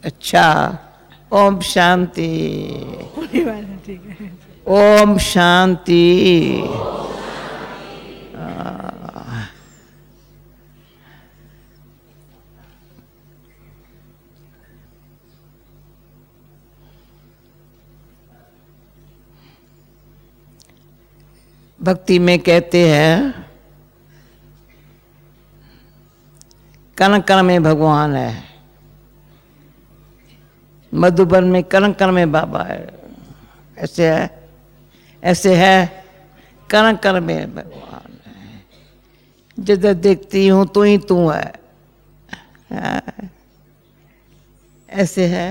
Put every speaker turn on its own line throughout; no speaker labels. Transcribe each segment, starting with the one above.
अच्छा, ओम शांति।
ठीक है।
ओम शांति। भक्ति में कहते हैं कण कण में भगवान है। मधुबन में कण कण में बाबा है। ऐसे है, ऐसे है, कण कण में भगवान है। जिधर देखती हूँ तू ही तू है। ऐसे है,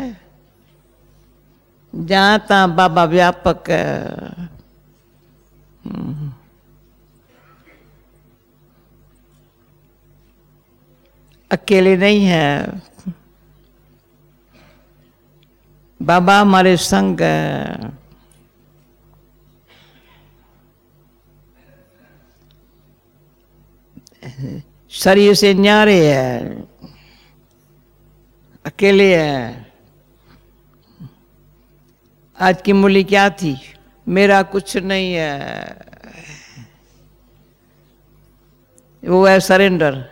जहाँ तहाँ बाबा व्यापक है। अकेले नहीं है, बाबा हमारे संग है। शरीर से न्यारे है, अकेले है। आज की मूली क्या थी? मेरा कुछ नहीं है, वो है सरेंडर।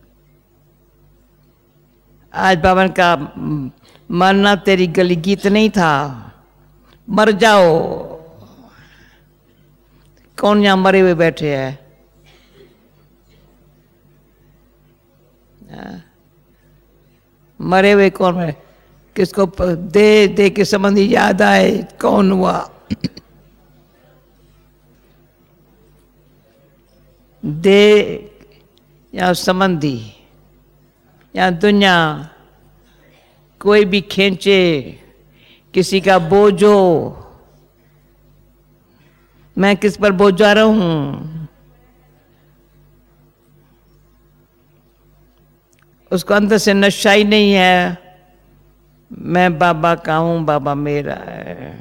आज बाबा का मरना तेरी गली गीत नहीं था, मर जाओ। कौन यहां मरे हुए बैठे हैं? मरे हुए कौन है? किसको दे दे के संबंधी याद आए? कौन हुआ? दे या संबंधी या दुनिया, कोई भी खींचे, किसी का बोझ हो। मैं किस पर बोझा रहा हूं? उसको अंदर से नशा ही नहीं है, मैं बाबा का हूं, बाबा मेरा है।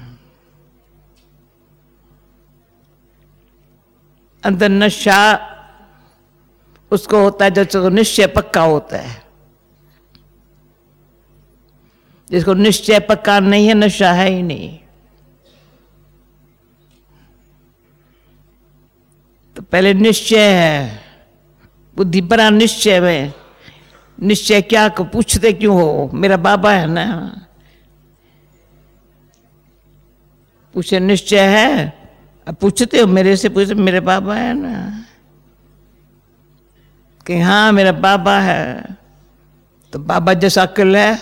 अंदर नशा उसको होता है जिसको निश्चय पक्का होता है। जिसको निश्चय पक्का नहीं है, नशा है ही नहीं। तो पहले निश्चय है, बुद्धि बड़ा निश्चय में। निश्चय क्या को पूछते क्यों हो? मेरा बाबा है ना। पूछे निश्चय है, अब पूछते हो मेरे से? पूछते मेरे बाबा है ना, कि हाँ मेरा बाबा है। तो बाबा जैसा अक्ल है,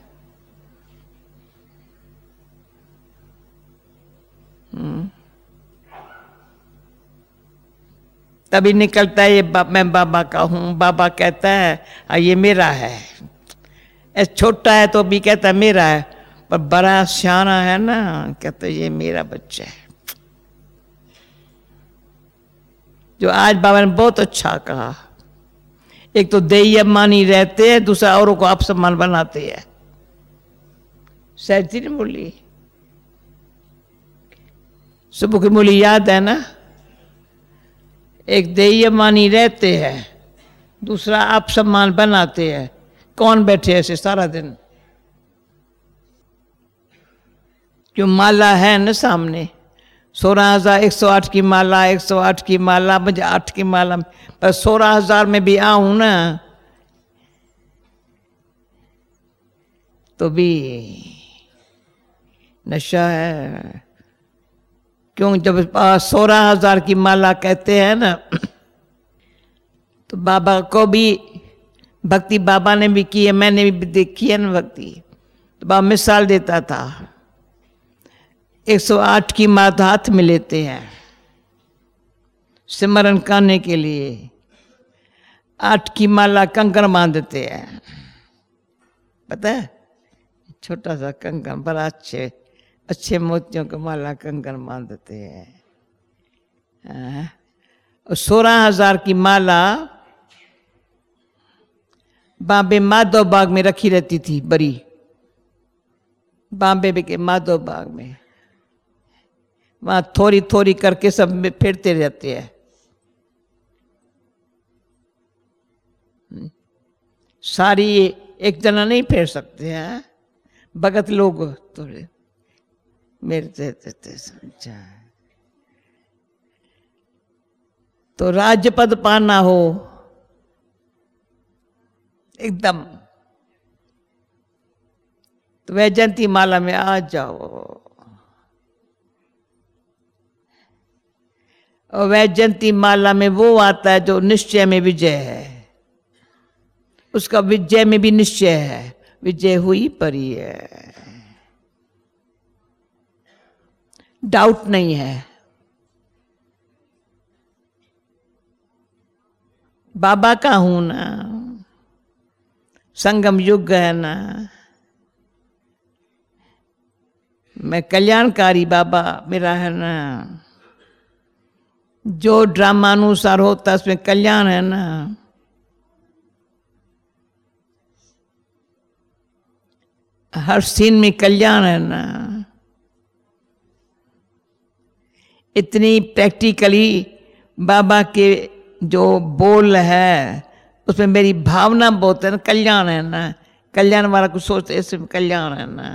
तभी निकलता है ये मैं बाबा का हूं। बाबा कहता है ये मेरा है। छोटा है तो भी कहता है मेरा है, पर बड़ा सियाना है ना, कहता है ये मेरा बच्चा है। जो आज बाबा ने बहुत अच्छा कहा, एक तो देय मानी रहते हैं, दूसरा औरों को अपसम्मान बनाते हैं। सहज ने बोली, सुबह की मूली याद है ना? एक देय मानी रहते हैं, दूसरा आप सम्मान बनाते हैं। कौन बैठे ऐसे सारा दिन? जो माला है ना सामने, 16,108 की माला, 108 की माला, मुझे 8 की माला, पर 16,000 में भी आऊं ना तो भी नशा है। क्यों? जब 16,000 की माला कहते हैं ना, तो बाबा को भी भक्ति बाबा ने भी की है, मैंने भी देखी है ना भक्ति। तो बाबा मिसाल देता था, 108 की माला हाथ में लेते हैं सिमरन करने के लिए, 8 की माला कंकण बांधते हैं। पता है, छोटा सा कंकण, बड़ा अच्छे मोतियों की माला कंकण बांधते हैं। 16,000 की माला बॉम्बे माधव बाग में रखी रहती थी, बड़ी बॉम्बे के माधव बाग में। वहां थोड़ी थोड़ी करके सब में फेरते रहते हैं। सारी एक जना नहीं फेर सकते हैं। भगत लोग थोड़े मेरे से समझा। तो राज्य पद पाना हो एकदम, तो वैजयंती माला में आ जाओ। और वैजयंती माला में वो आता है जो निश्चय में विजय है, उसका विजय में भी निश्चय है, विजय हुई परी है, डाउट नहीं है। बाबा का हूं ना, संगम युग है ना, मैं कल्याणकारी बाबा मेरा है ना, जो ड्रामा अनुसार होता है उसमें कल्याण है ना। हर सीन में कल्याण है ना। इतनी प्रैक्टिकली बाबा के जो बोल है उसमें मेरी भावना बहुत है ना, कल्याण है ना। कल्याण वाला कुछ सोचते इसमें कल्याण है ना।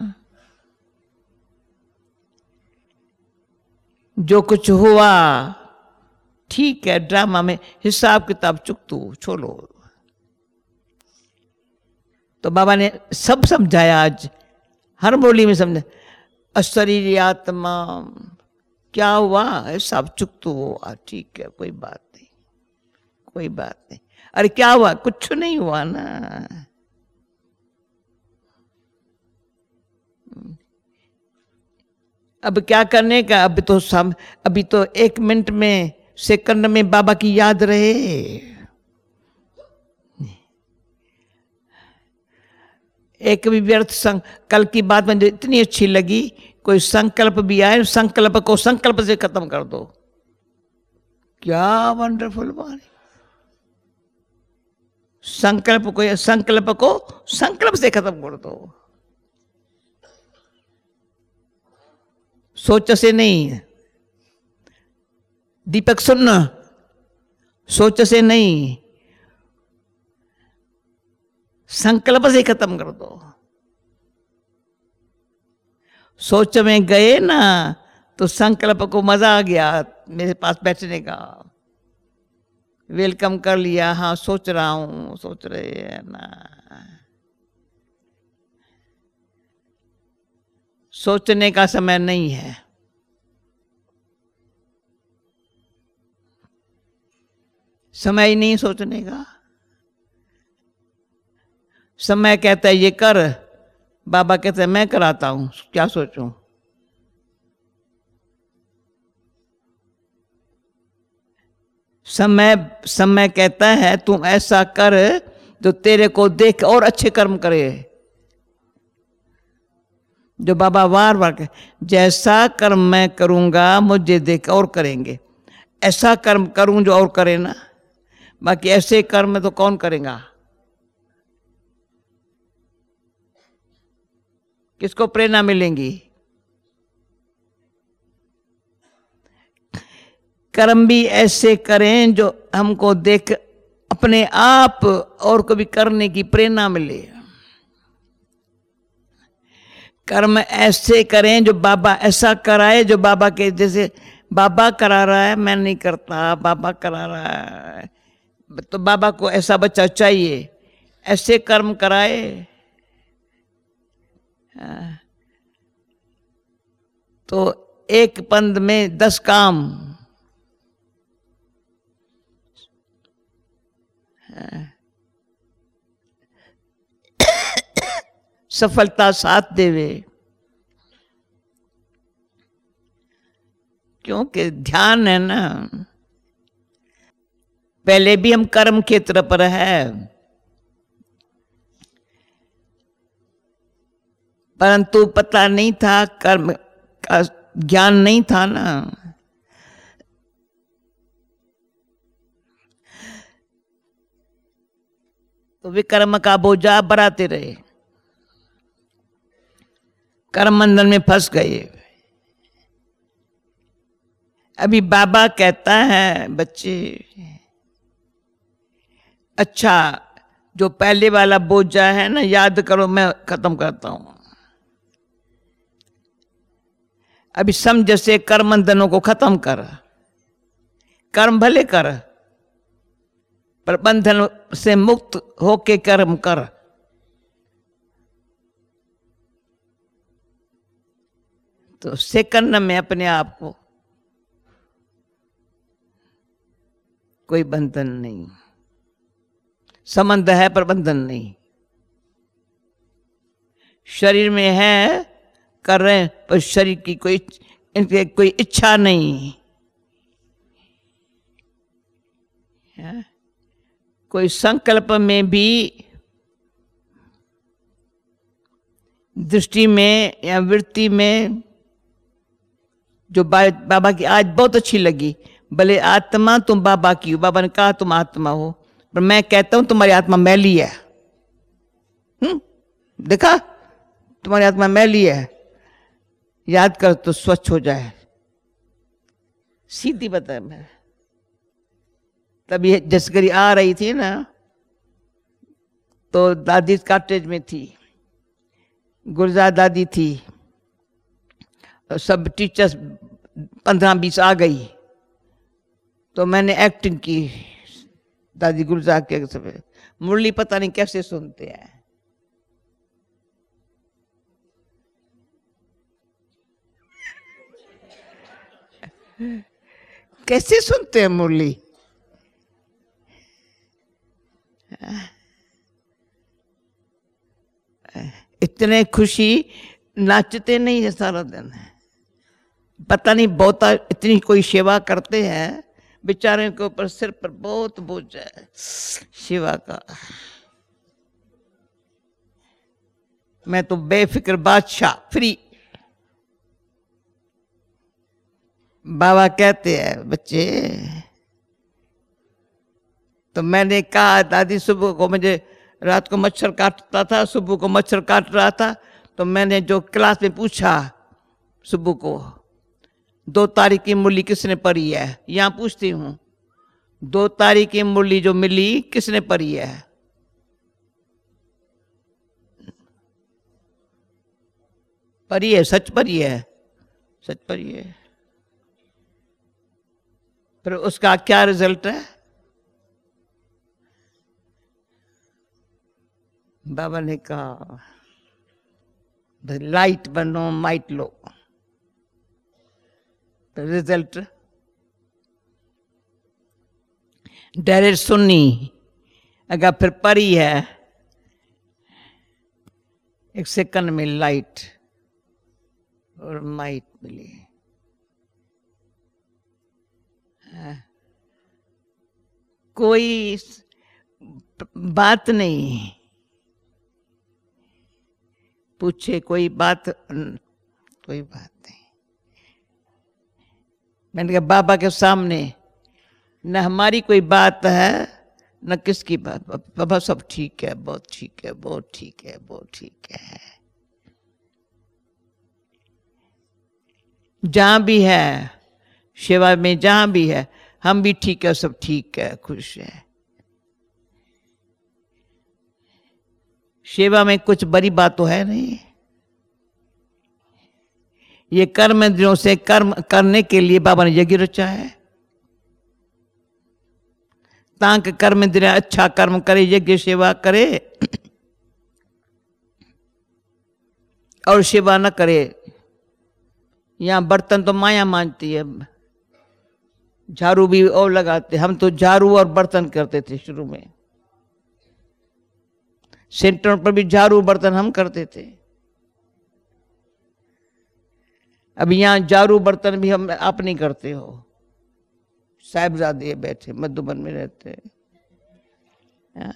जो कुछ हुआ ठीक है, ड्रामा में हिसाब किताब चुकतू छोड़ो। तो बाबा ने सब समझाया, आज हर बोली में समझा। अशरीरी आत्मा क्या हुआ, हिसाब चुकतू हुआ, ठीक है, कोई बात नहीं, कोई बात नहीं। अरे क्या हुआ, कुछ नहीं हुआ ना। अब क्या करने का, अभी तो 1 मिनट में, सेकंड में बाबा की याद रहे। एक भी व्यर्थ कल की बात मुझे इतनी अच्छी लगी, कोई संकल्प भी आए, संकल्प को संकल्प से खत्म कर दो। क्या वंडरफुल बात। संकल्प को संकल्प से खत्म कर दो, सोच से नहीं। दीपक सुनना, सोच से नहीं, संकल्प से खत्म कर दो। सोच में गए ना तो संकल्प को मजा आ गया मेरे पास बैठने का, वेलकम कर लिया। हाँ सोच रहा हूं, सोच रहे हैं ना। सोचने का समय नहीं है। समय ही नहीं सोचने का। समय कहता है ये कर, बाबा कहते हैं मैं कराता हूं, क्या सोचूं। समय कहता है तुम ऐसा कर जो तेरे को देख और अच्छे कर्म करे। जो बाबा वार वार कहे, जैसा कर्म मैं करूंगा मुझे देख और करेंगे, ऐसा कर्म करूं जो और करे ना। बाकी ऐसे कर्म तो कौन करेगा, किसको प्रेरणा मिलेंगी। कर्म भी ऐसे करें जो हमको देख अपने आप और कभी करने की प्रेरणा मिले। कर्म ऐसे करें जो बाबा ऐसा कराए, जो बाबा के जैसे बाबा करा रहा है मैं नहीं करता, बाबा करा रहा है तो बाबा को ऐसा बच्चा चाहिए, ऐसे कर्म कराए। तो एक पंद में 10 काम। सफलता साथ देवे, क्योंकि ध्यान है ना। पहले भी हम कर्म क्षेत्र पर है, परंतु पता नहीं था, कर्म का ज्ञान नहीं था ना। तो विकर्म का बोझा बढ़ाते रहे, कर्म बंधन में फंस गए। अभी बाबा कहता है बच्चे अच्छा जो पहले वाला बोझा है ना याद करो, मैं खत्म करता हूं। अभी समझ से कर्म बंधनों को खत्म कर, कर्म भले कर पर बंधन से मुक्त होके कर्म कर। तो सेकंड में अपने आप को कोई बंधन नहीं, संबंध है पर बंधन नहीं। शरीर में है, कर रहे हैं, पर शरीर की कोई इच्छा नहीं है। कोई संकल्प में भी, दृष्टि में या वृत्ति में जो बाबा की आज बहुत अच्छी लगी, भले आत्मा तुम बाबा की हो, बाबा ने कहा तुम आत्मा हो, पर मैं कहता हूं तुम्हारी आत्मा मैली है। देखा, तुम्हारी आत्मा मैली है, याद कर तो स्वच्छ हो जाए। सीधी बता मैं तभी जसकरी आ रही थी ना, तो दादी कॉटेज में थी, गुलजार दादी थी, सब टीचर्स 15-20 आ गई, तो मैंने एक्टिंग की दादी गुलजार के सब। मुरली पता नहीं कैसे सुनते हैं, कैसे सुनते हैं मुरली। इतने खुशी नाचते नहीं है सारा दिन, पता नहीं बहुत इतनी कोई सेवा करते हैं, बेचारे के ऊपर सिर पर बहुत बोझ है सेवा का। मैं तो बेफिक्र बादशाह, फ्री। बाबा कहते हैं बच्चे, तो मैंने कहा दादी सुबह को मुझे रात को मच्छर काटता था, सुबह को मच्छर काट रहा था, तो मैंने जो क्लास में पूछा सुबह को 2 तारीख की मुरली किसने पढ़ी है, यहां पूछती हूं 2 तारीख की मुरली जो मिली किसने पढ़ी है। पढ़ी है, सच पढ़ी है, सच पढ़ी है। फिर उसका क्या रिजल्ट है? बाबा ने कहा लाइट बनो माइट लो, तो रिजल्ट डायरेक्ट सुननी। अगर फिर परी है 1 सेकंड में लाइट और माइट मिली। कोई बात नहीं पूछे, कोई बात नहीं। मैंने कहा बाबा के सामने न हमारी कोई बात है न किसकी बात, बाबा सब ठीक है, बहुत ठीक है, बहुत ठीक है, बहुत ठीक है। जहां भी है सेवा में, जहां भी है हम भी ठीक है, सब ठीक है, खुश है। सेवा में कुछ बड़ी बात तो है नहीं। ये कर्म इंद्रियों से कर्म करने के लिए बाबा ने यज्ञ रचा है, ताकि कर्म इंद्रिया अच्छा कर्म करे, यज्ञ सेवा करे, और सेवा न करे। यहां बर्तन तो माया मानती है, झाड़ू भी और लगाते, हम तो झाड़ू और बर्तन करते थे शुरू में, सेंटर पर भी झाड़ू बर्तन हम करते थे। अब यहां झाड़ू बर्तन भी हम आप नहीं करते हो। साहिबजादे बैठे मधुबन में रहते हैं,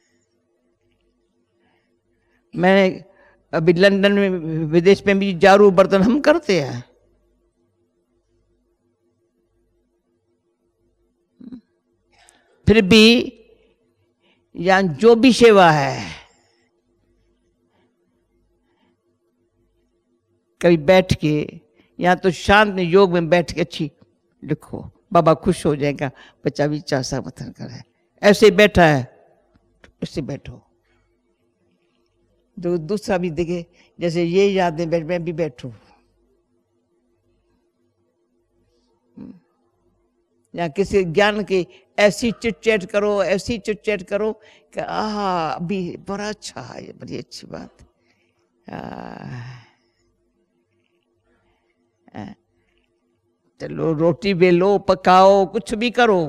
मैंने अभी लंदन में विदेश में भी झाड़ू बर्तन हम करते हैं। फिर भी यहां जो भी सेवा है, कभी बैठ के, यहां तो शांत में योग में बैठ के अच्छी लिखो, बाबा खुश हो जाएगा, बच्चा भी चासा मथन करे। ऐसे ही बैठा है उससे बैठो, जो दूसरा भी दिखे, जैसे ये यादें बैठ, मैं भी बैठू, या किसी ज्ञान की ऐसी चिट करो, ऐसी चिट करो कि अभी बड़ा अच्छा है, ये बड़ी अच्छी बात है। चलो रोटी बेलो, पकाओ, कुछ भी करो,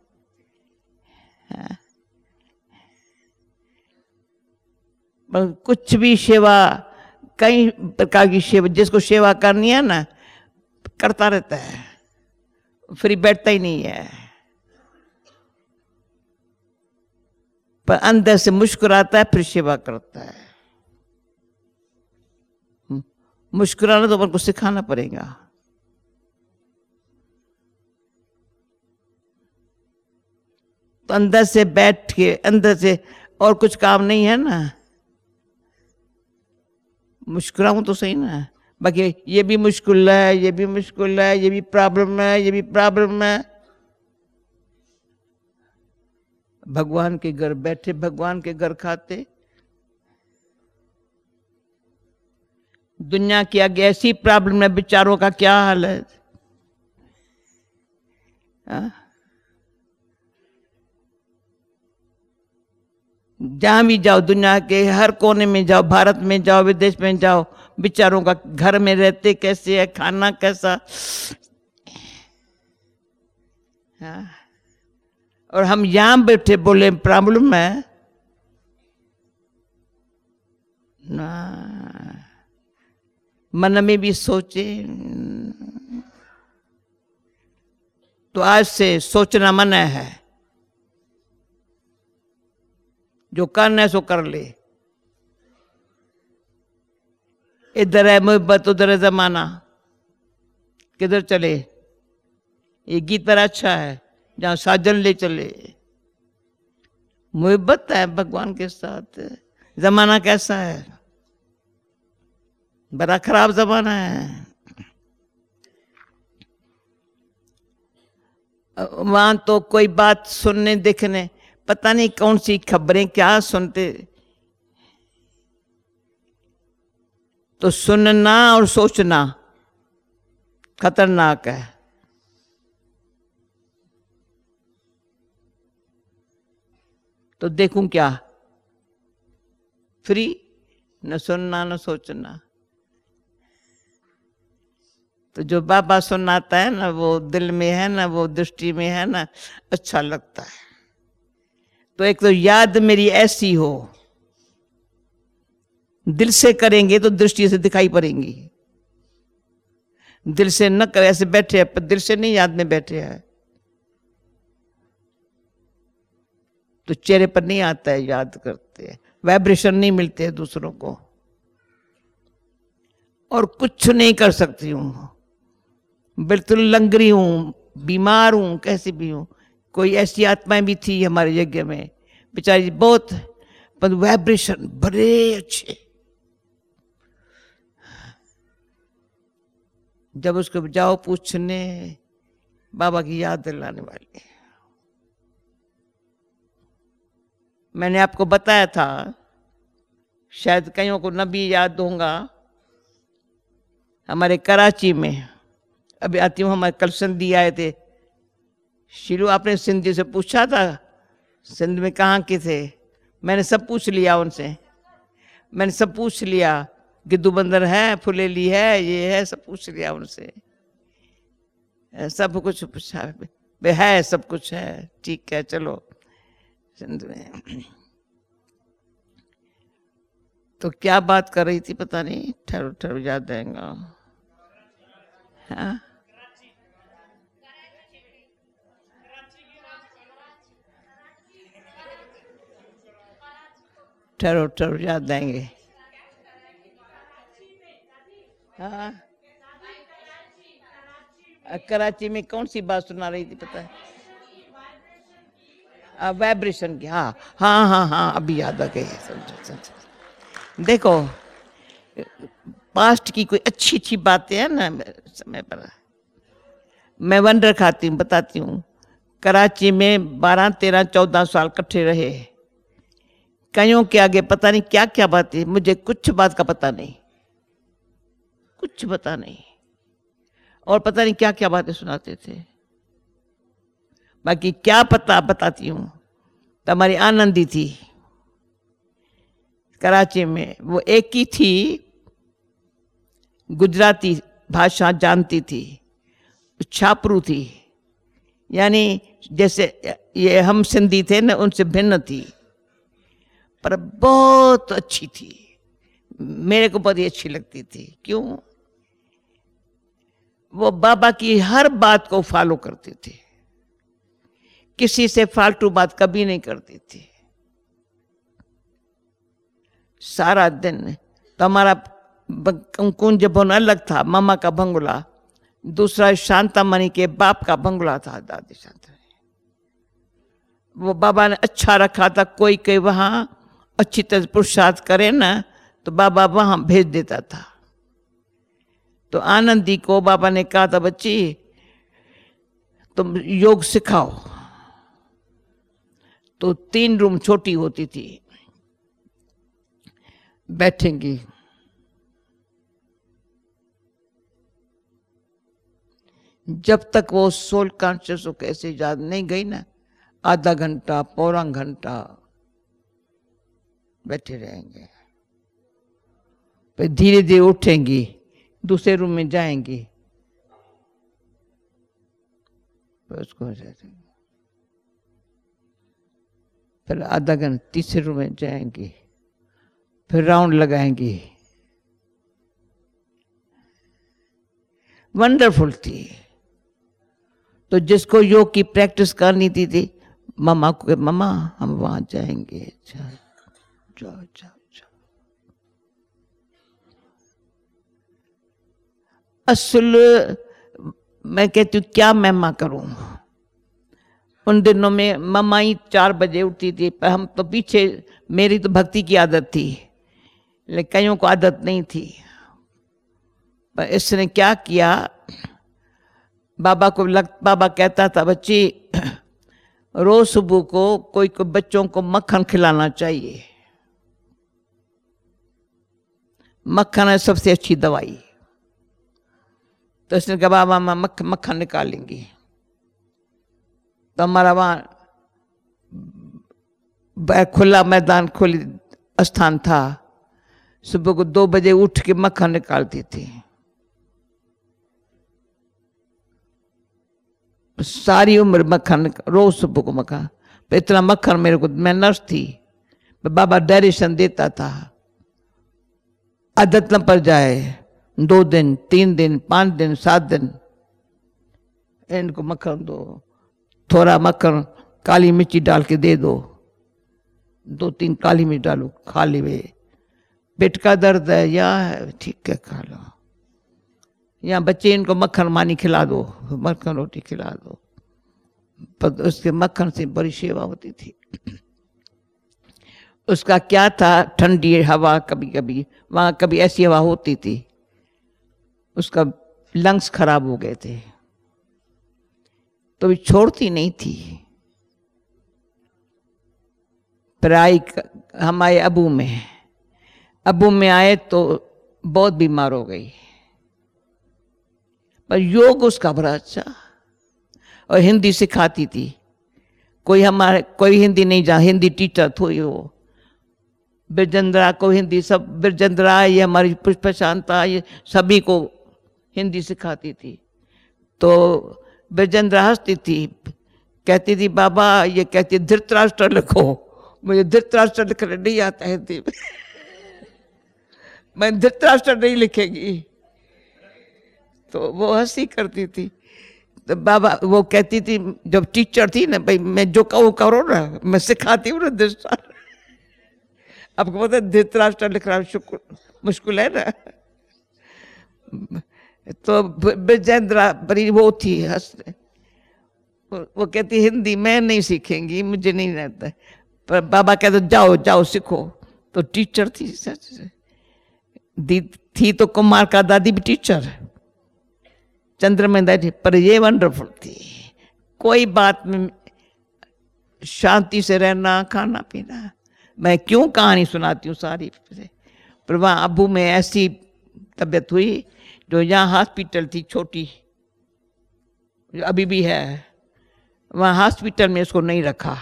पर कुछ भी सेवा, कई प्रकार की सेवा, जिसको सेवा करनी है ना करता रहता है, फ्री बैठता ही नहीं है, पर अंदर से मुस्कुराता है, फिर सेवा करता है। मुस्कुराना तो अपन को सिखाना पड़ेगा। तो अंदर से बैठ के, अंदर से, और कुछ काम नहीं है ना, मुस्कुराऊं तो सही ना। बाकी ये भी मुश्किल है, ये भी मुश्किल है, ये भी प्रॉब्लम है, ये भी प्रॉब्लम है। भगवान के घर बैठे, भगवान के घर खाते, दुनिया की आगे ऐसी प्रॉब्लम है, बेचारों का क्या हाल है। जहां भी जाओ, दुनिया के हर कोने में जाओ, भारत में जाओ, विदेश में जाओ, बेचारों का घर में रहते कैसे है, खाना कैसा, और हम यहां बैठे बोले प्रॉब्लम है ना। मन में भी सोचे, तो आज से सोचना मना है, जो करना है सो कर ले। इधर है मोहब्बत, उधर है जमाना, किधर चले। ये गीत बड़ा अच्छा है, जहां साजन ले चले। मोहब्बत है भगवान के साथ, जमाना कैसा है, बड़ा खराब जमाना है। वहां तो कोई बात सुनने देखने, पता नहीं कौन सी खबरें क्या सुनते। तो सुनना और सोचना खतरनाक है। तो देखूं क्या, फ्री, न सुनना न सोचना। तो जो बाबा सुनाता है ना, वो दिल में है ना, वो दृष्टि में है ना, अच्छा लगता है। तो एक तो याद मेरी ऐसी हो, दिल से करेंगे तो दृष्टि से दिखाई पड़ेंगी। दिल से न कर, ऐसे बैठे हैं पर दिल से नहीं याद में बैठे हैं, तो चेहरे पर नहीं आता है, याद करते हैं, वाइब्रेशन नहीं मिलते हैं दूसरों को। और कुछ नहीं कर सकती हूं, बिल्कुल लंगरी हूं, बीमार हूं, कैसी भी हूं। कोई ऐसी आत्माएं भी थी हमारे यज्ञ में, बेचारी बहुत, पर वाइब्रेशन बड़े अच्छे। जब उसको जाओ पूछने, बाबा की याद दिलाने वाली। मैंने आपको बताया था, शायद कईयों को न भी याद होगा, हमारे कराची में, अभी आती हूँ, हमारे कल सिंधी आए थे। शिलू, आपने सिंधी से पूछा था, सिंध में कहाँ के थे? मैंने सब पूछ लिया उनसे, मैंने सब पूछ लिया, गिद्दू बंदर है, फुलेली है, ये है, सब पूछ लिया उनसे, सब कुछ पूछा है, सब कुछ है, ठीक है, चलो सिंध में। तो क्या बात कर रही थी पता नहीं, ठहरो ठहरो याद आएगा। हाँ, ठहरो ठहरो याद आएंगे। हाँ, कराची में कौन सी बात सुना रही थी पता है? वाइब्रेशन की। हाँ हाँ हाँ हाँ, अभी याद आ गई। समझो। देखो, पास्ट की कोई अच्छी अच्छी बातें हैं ना, समय पर मैं वंडर खाती हूँ, बताती हूँ। कराची में 12, 13, 14 साल इकट्ठे रहे। कईयों के आगे पता नहीं क्या क्या बातें, मुझे कुछ बात का पता नहीं, कुछ पता नहीं, और पता नहीं क्या क्या बातें सुनाते थे। बाकी क्या पता बताती हूँ। तो हमारी आनंदी थी कराची में, वो एक ही थी, गुजराती भाषा जानती थी, छापरू थी, यानी जैसे ये हम सिंधी थे ना उनसे भिन्न थी, पर बहुत अच्छी थी। मेरे को बहुत ही अच्छी लगती थी। क्यों? वो बाबा की हर बात को फॉलो करती थी, किसी से फालतू बात कभी नहीं करती थी। सारा दिन तो हमारा कुंज भवन अलग था, मामा का बंगला, दूसरा शांतामणि के बाप का बंगला था, दादी शांतामणि। वो बाबा ने अच्छा रखा था, कोई कोई वहां अच्छी तरह पुरुषार्थ करे ना तो बाबा वहां भेज देता था। तो आनंदी को बाबा ने कहा था, बच्ची तुम योग सिखाओ। तो 3 रूम छोटी होती थी, बैठेंगी, जब तक वो सोल कॉन्शियस हो कैसे याद नहीं गई ना, आधा घंटा पौना घंटा बैठे रहेंगे। फिर धीरे धीरे उठेंगी, दूसरे रूम में जाएंगी, उसको फिर आधा घंटा तीसरे रूम में जाएंगी, फिर राउंड लगाएंगी। वंडरफुल थी। तो जिसको योग की प्रैक्टिस करनी थी मामा को, मामा हम वहां जाएंगे, जाओ जाओ जाओ जाओ। असल मैं कहती हूँ क्या मैं करूं। उन दिनों में मम्मा ही 4 बजे उठती थी, पर हम तो पीछे, मेरी तो भक्ति की आदत थी, लेकिन कईयों को आदत नहीं थी। पर इसने क्या किया, बाबा कहता था, बच्ची रोज सुबह को कोई बच्चों को मक्खन खिलाना चाहिए, मक्खन है सबसे अच्छी दवाई। तो इसने कहा बाबा मैं मक्खन निकालेंगी। तो हमारा वहाँ खुला मैदान, खुली स्थान था, सुबह को 2 बजे उठ के मक्खन निकालती थी। सारी उम्र मक्खन, रोज सुबह को मक्खन। इतना मक्खन मेरे को, मैं नर्स थी, बाबा डायरेक्शन देता था, आदत न पड़ जाए, 2 दिन 3 दिन 5 दिन 7 दिन इनको मक्खन दो, थोड़ा मक्खन काली मिर्ची डाल के दे दो, 2-3 काली मिर्च डालो, खा ले। पेट का दर्द है या ठीक है खा लो, या बच्चे इनको मक्खन मानी खिला दो, मक्खन रोटी खिला दो। पर उसके मक्खन से बड़ी सेवा होती थी। उसका क्या था, ठंडी हवा, कभी कभी वहां कभी ऐसी हवा होती थी, उसका लंग्स खराब हो गए थे, तो छोड़ती नहीं थी। फिर आई हमारे अबू में आए तो बहुत बीमार हो गई, पर योग उसका बड़ा अच्छा, और हिंदी सिखाती थी। कोई हिंदी नहीं जा, हिंदी टीचर थी वो, बिरजेंद्रा को हिंदी, सब बिरजेंद्रा, ये हमारी पुष्प शांता, ये सभी को हिंदी सिखाती थी। तो बिरजेंद्रा हंसती थी, कहती थी बाबा, ये कहती धृतराष्ट्र लिखो, मुझे धृतराष्ट्र लिखने नहीं आता हिंदी में। मैं धृतराष्ट्र नहीं लिखेगी। तो वो हंसी करती थी। तो बाबा वो कहती थी, जब टीचर थी ना, भाई मैं जो कहूँ करो ना, मैं सिखाती हूँ ना धृतराष्ट्र। आपको पता है धृतराष्ट्र लिखना मुश्किल है ना। तो बिरजेंद्रा बड़ी वो थी, हंसते, वो कहती हिंदी मैं नहीं सीखेंगी, मुझे नहीं रहता। पर बाबा कहते जाओ जाओ सीखो। तो टीचर थी, थी तो कुमार का दादी भी टीचर, चंद्रमय थी, पर ये वंडरफुल थी। कोई बात में शांति से रहना, खाना पीना। मैं क्यों कहानी सुनाती हूँ सारी, पर वहाँ अबू में ऐसी तबीयत हुई, जो यहाँ हॉस्पिटल थी छोटी, अभी भी है, वहाँ हॉस्पिटल में इसको नहीं रखा,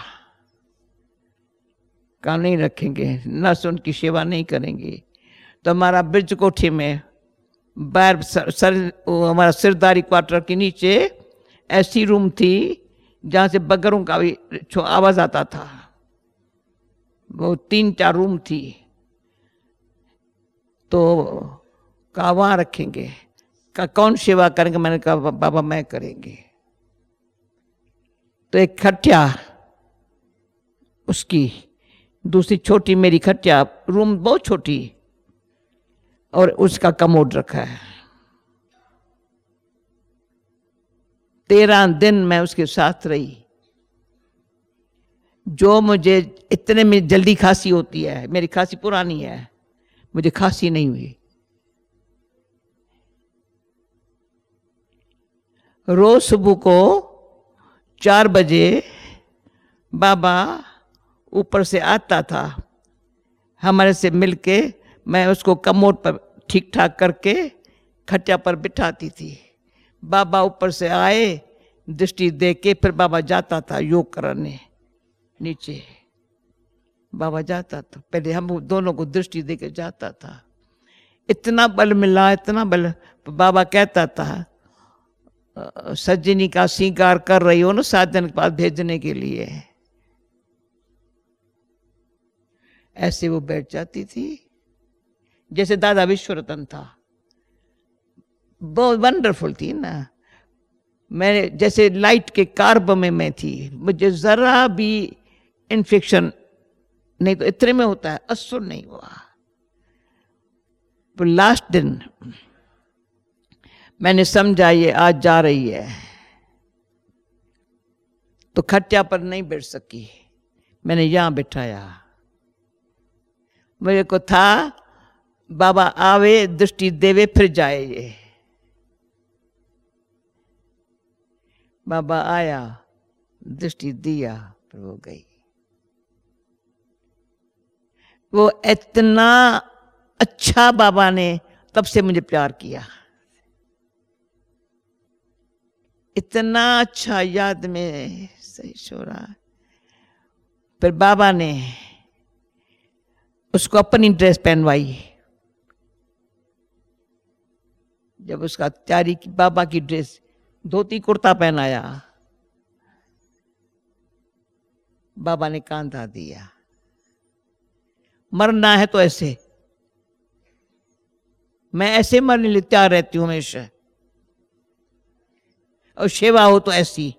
कहा नहीं रखेंगे, नर्स उनकी सेवा नहीं करेंगे। तो हमारा ब्रिज कोठी में बाहर हमारा सिरदारी क्वार्टर के नीचे ऐसी रूम थी जहाँ से बगरों का भी आवाज आता था। वो 3-4 रूम थी। तो कहा वहाँ रखेंगे। कहा कौन सेवा करेंगे? मैंने कहा बाबा मैं करेंगे। तो एक खटिया उसकी, दूसरी छोटी मेरी खटिया, रूम बहुत छोटी, और उसका कमोड रखा है। 13 दिन मैं उसके साथ रही। जो मुझे इतने में जल्दी खांसी होती है, मेरी खांसी पुरानी है, मुझे खांसी नहीं हुई। रोज सुबह को 4 बजे बाबा ऊपर से आता था, हमारे से मिलके मैं उसको कमोड पर ठीक ठाक करके खटिया पर बिठाती थी। बाबा ऊपर से आए, दृष्टि दे के फिर बाबा जाता था योग करने नीचे। बाबा जाता था, पहले हम दोनों को दृष्टि दे के जाता था। इतना बल मिला, इतना बल। बाबा कहता था सज्जनी का श्रृंगार कर रही हो ना 7 दिन के बाद भेजने के लिए। ऐसे वो बैठ जाती थी जैसे दादा विश्वरतन था। बहुत वंडरफुल थी ना। मैं जैसे लाइट के कार्ब में मैं थी, मुझे जरा भी इन्फेक्शन नहीं तो इतने में होता है, असुर नहीं हुआ। तो लास्ट दिन मैंने समझा ये आज जा रही है, तो खटिया पर नहीं बैठ सकी, मैंने यहां बिठाया। मेरे को था बाबा आवे, दृष्टि देवे, फिर जाए ये। बाबा आया, दृष्टि दिया, फिर वो गई। वो इतना अच्छा बाबा ने तब से मुझे प्यार किया, इतना अच्छा याद में सही छोड़ा। फिर बाबा ने उसको अपनी ड्रेस पहनवाई। जब उसका तैयारी की, बाबा की ड्रेस, धोती कुर्ता पहनाया, बाबा ने कांधा दिया। मरना है तो ऐसे, मैं ऐसे मरने लिए तैयार रहती हूं हमेशा, और सेवा हो तो ऐसी।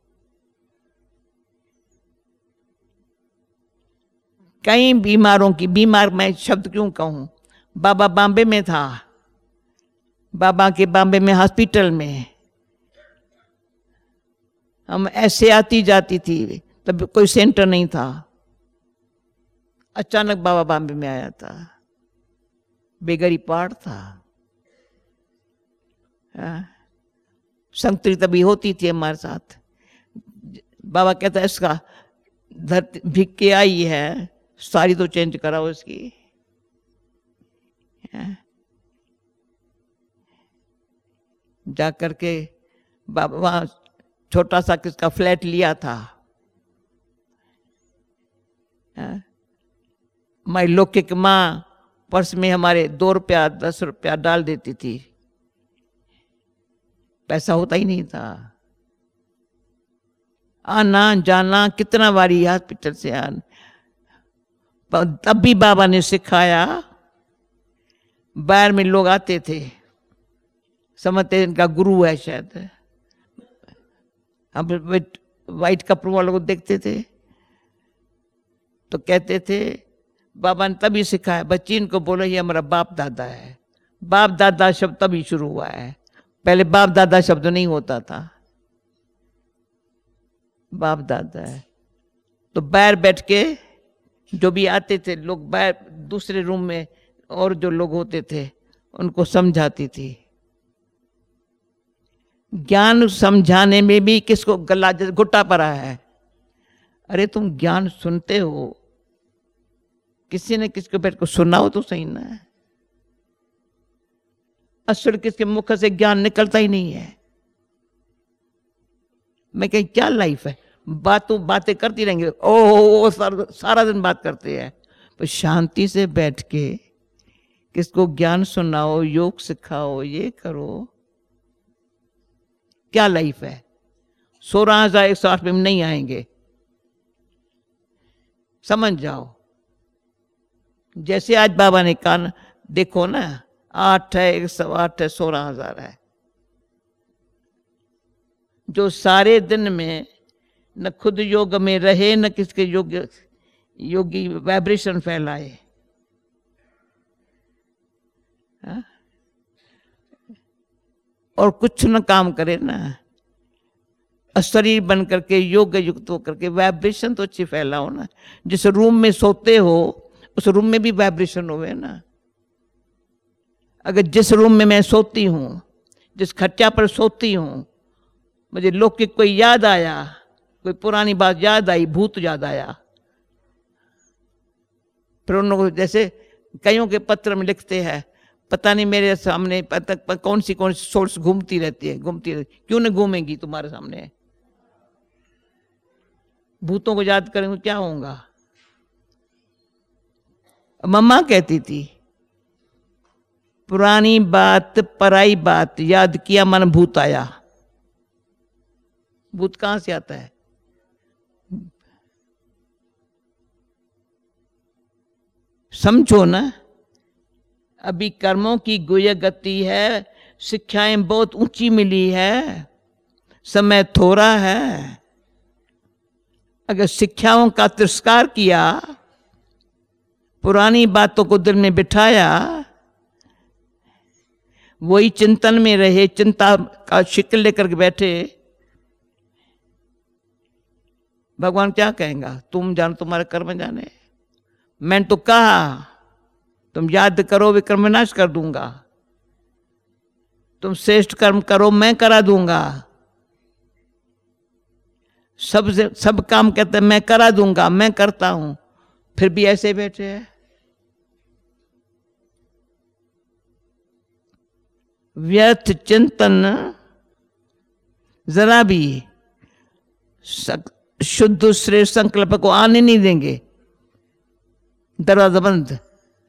कई बीमारों की, बीमार मैं शब्द क्यों कहूं, बाबा बॉम्बे में था, बाबा के बॉम्बे में हॉस्पिटल में हम ऐसे आती जाती थी, तब कोई सेंटर नहीं था। अचानक बाबा बॉम्बे में आया था, बेगरी पहाड़ था। संगति तभी होती थी हमारे साथ। बाबा कहता है इसका धरती भीग के आई है, सारी तो चेंज कराओ इसकी। जा करके बाबा वहां छोटा सा किसका फ्लैट लिया था, हमारी लौकिक माँ पर्स में हमारे 2 रुपया 10 रुपया डाल देती थी, पैसा होता ही नहीं था। आना जाना कितना बारी हॉस्पिटल से आना, तब भी बाबा ने सिखाया। बाहर में लोग आते थे, समझते इनका गुरु है शायद, हम वाइट कपड़ों वालों को देखते थे तो कहते थे बाबा ने तभी सिखाया, बच्ची इनको बोलो ये हमारा बाप दादा है। बाप दादा शब्द तभी शुरू हुआ है, पहले बाप दादा शब्द नहीं होता था। बाप दादा है तो बाहर बैठ के जो भी आते थे लोग, बाहर दूसरे रूम में और जो लोग होते थे उनको समझाती थी। ज्ञान समझाने में भी किसको गला घुट्टा पड़ा है। अरे तुम ज्ञान सुनते हो, किसी ने किसको बैठ को सुनाओ तो सही ना। असुर किसके मुख से ज्ञान निकलता ही नहीं है। मैं कहीं क्या लाइफ है, बातें करती रहेंगे, ओ सारा दिन बात करते हैं। पर शांति से बैठ के किसको ज्ञान सुनाओ, योग सिखाओ, ये करो, क्या लाइफ है। 16,108 में नहीं आएंगे, समझ जाओ। जैसे आज बाबा ने कहा, देखो ना, 8 है, 108 है, 16,000 है। जो सारे दिन में न खुद योग में रहे, न किसके योगी वाइब्रेशन फैलाए, हा? और कुछ न काम करे ना, शरीर बन करके योग युक्त होकर के वाइब्रेशन तो अच्छी फैलाओ ना। जिस रूम में सोते हो उस रूम में भी वाइब्रेशन होवे ना। अगर जिस रूम में मैं सोती हूँ, जिस खटिया पर सोती हूँ, मुझे लौकिक कोई याद आया, कोई पुरानी बात याद आई, भूत याद आया, फिर उन लोगों जैसे कईयों के पत्र में लिखते हैं, पता नहीं मेरे सामने कौन सी सोर्स घूमती रहती है, क्यों नहीं घूमेगी तुम्हारे सामने। भूतों को याद करेंगे क्या होगा। मम्मा कहती थी, पुरानी बात पराई बात याद किया मन भूत आया। भूत कहां से आता है? समझो ना, अभी कर्मों की गुय गति है, शिक्षाएं बहुत ऊंची मिली है, समय थोड़ा है। अगर शिक्षाओं का तिरस्कार किया, पुरानी बातों को दिल में बिठाया, वही चिंतन में रहे, चिंता का शिकल लेकर के बैठे, भगवान क्या कहेगा? तुम जानो, तुम्हारे कर्म जाने। मैंने तो कहा तुम याद करो, विक्रम विनाश कर दूंगा। तुम श्रेष्ठ कर्म करो, मैं करा दूंगा। सब काम कहते हैं मैं करा दूंगा, मैं करता हूं, फिर भी ऐसे बैठे हैं। व्यर्थ चिंतन जरा भी शुद्ध श्रेष्ठ संकल्प को आने नहीं देंगे। दरवाजा बंद।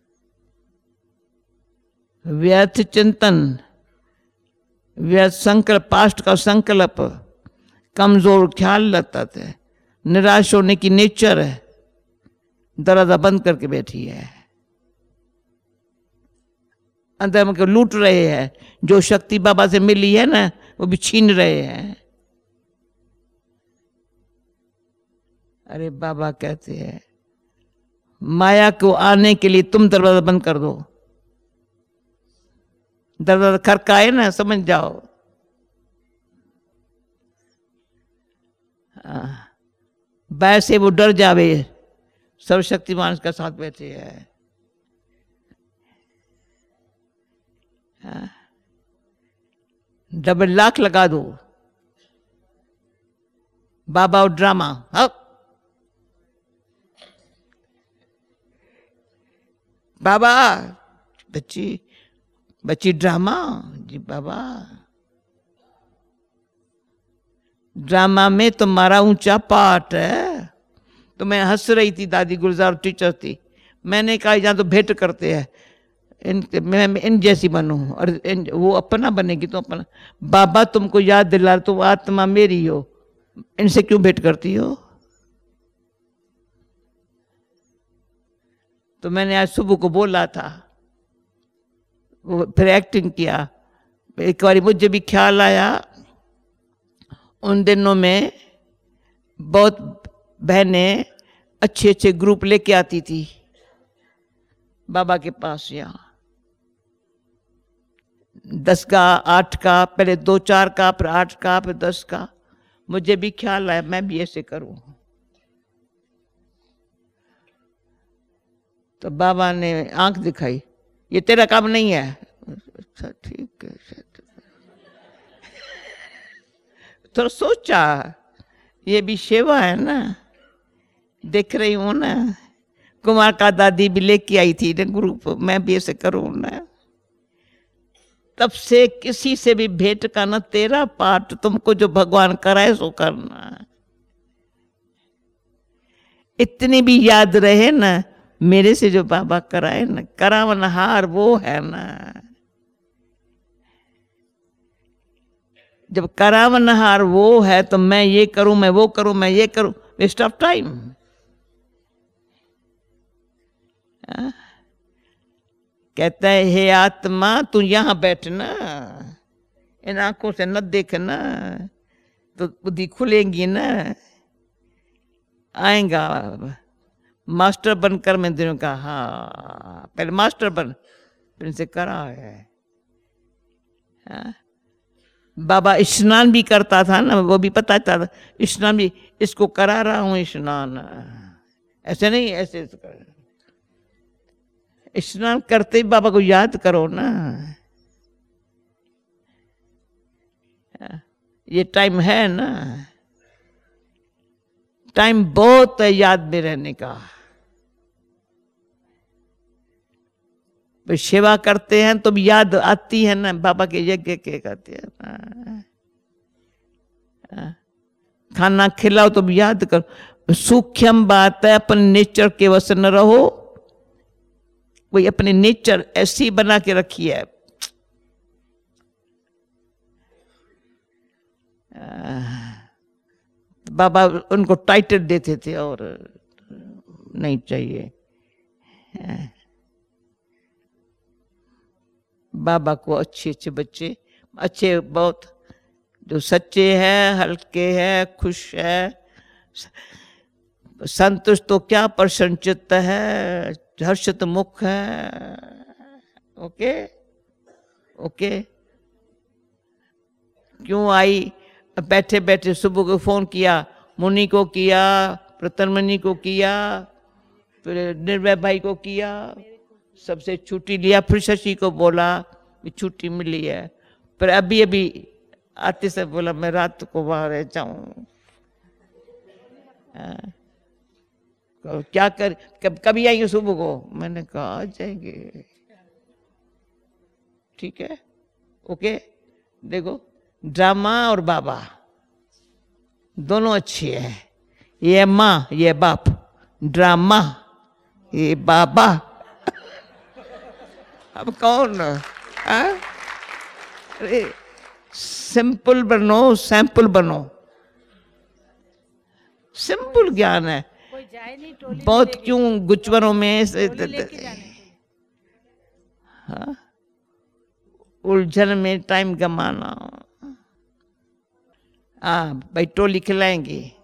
व्यर्थ चिंतन, व्यर्थ संकल्प, पास्ट का संकल्प, कमजोर ख्याल लगता है, निराश होने की नेचर है, दरवाजा बंद करके बैठी है। अंदर में लूट रहे हैं, जो शक्ति बाबा से मिली है ना, वो भी छीन रहे हैं। अरे बाबा कहते हैं, माया को आने के लिए तुम दरवाजा बंद कर दो। दरवाजा खड़काए ना, समझ जाओ। वैसे वो डर जावे, सर्वशक्तिमान का साथ बैठे हैं। डबल लाख लगा दो, बाबा और ड्रामा। हाँ बाबा, बच्ची ड्रामा जी। बाबा, ड्रामा में तुम्हारा ऊंचा पार्ट है। तो मैं हंस रही थी, दादी गुलजार टीचर थी। मैंने कहा यहाँ तो भेंट करते हैं, मैं इन जैसी बनूं और वो अपना बनेगी तो अपना। बाबा तुमको याद दिला, तुम आत्मा मेरी हो, इनसे क्यों भेंट करती हो? तो मैंने आज सुबह को बोला था, वो फिर एक्टिंग किया। एक बार मुझे भी ख्याल आया, उन दिनों में बहुत बहनें अच्छे अच्छे ग्रुप लेके आती थी बाबा के पास। यहाँ 10 का, 8 का, पहले 2-4 का, फिर 8 का, फिर 10 का। मुझे भी ख्याल आया मैं भी ऐसे करूं। तो बाबा ने आंख दिखाई, ये तेरा काम नहीं है। अच्छा ठीक है। तो सोचा ये भी सेवा है ना, देख रही हूं ना, कुमार का दादी भी लेके आई थी ना ग्रुप, मैं भी ऐसे करूं ना। तब से किसी से भी भेंट का न तेरा पाठ, तुमको जो भगवान कराए सो करना। इतनी भी याद रहे ना, मेरे से जो बाबा कराए ना, करावनहार वो है ना। जब करावनहार वो है तो मैं ये करूं, मैं वो करूं, मैं ये करूं, वेस्ट ऑफ टाइम। कहता है हे आत्मा तू यहां बैठना, इन आंखों से न देखना तो बुद्धि खुलेगी ना। आएगा मास्टर बनकर, मैं दिनों का हाँ पहले मास्टर बन, फिर इनसे करा है। हाँ? बाबा स्नान भी करता था ना, वो भी पता था स्नान भी, इसको करा रहा हूं स्नान, ऐसे नहीं ऐसे कर। स्नान करते ही बाबा को याद करो ना। ये टाइम है ना, टाइम बहुत है याद में रहने का। सेवा करते हैं तो याद आती है ना, बाबा के यज्ञ के कहते हैं ना। खाना खिलाओ तो याद करो। सूक्ष्म बात है, अपन नेचर के वश न रहो। कोई अपने नेचर ऐसी बना के रखी है। बाबा उनको टाइटल देते थे और नहीं चाहिए। बाबा को अच्छे अच्छे बच्चे, अच्छे बहुत, जो सच्चे हैं, हल्के हैं, खुश है, संतुष्ट तो क्या प्रसन्नचित्त है, हर्षित मुख है। Okay okay. क्यों आई? बैठे बैठे सुबह को फोन किया, मुनि को किया, प्रतनमणि को किया, फिर निर्भय भाई को किया, सबसे छुट्टी लिया, फिर शशि को बोला कि छुट्टी मिली है, फिर अभी अभी आते से बोला मैं रात को वहां रह जाऊं। क्या कर, कभी आएंगे सुबह को? मैंने कहा आ जाएंगे। ठीक है ओके। देखो ड्रामा और बाबा दोनों अच्छे हैं। ये माँ ये बाप, ड्रामा ये बाबा। अब कौन? अरे सिंपल बनो, सैंपल बनो। सिंपल ज्ञान है, बहुत क्यों गुचवरों में हाँ? उलझन में टाइम गमाना। हाँ भाई टोली खिलाएंगे।